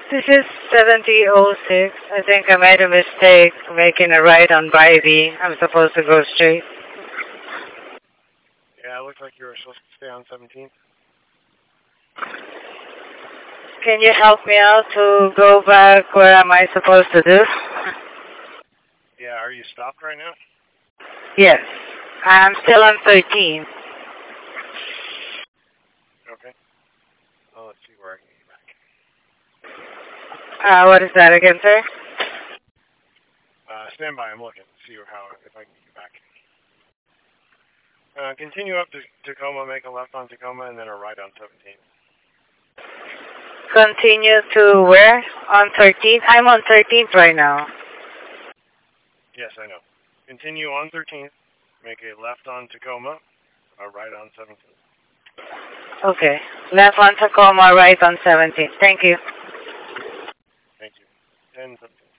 This is 7006. I think I made a mistake making a right on Bybee. I'm supposed to go straight. Yeah, it looks like you were supposed to stay on 17th. Can you help me out to go back where am I supposed to do? Yeah, are you stopped right now? Yes. I'm still on 13. Okay. Oh, let's see where I can get you back. What is that again, sir? Stand by, I'm looking. See if I can get you back. Continue up to Tacoma, make a left on Tacoma, and then a right on 17th. Continue to where? On 13th? I'm on 13th right now. Yes, I know. Continue on 13th, make a left on Tacoma, a right on 17th. Okay. Left on Tacoma, right on 17th. Thank you. Thank you. 10, 17.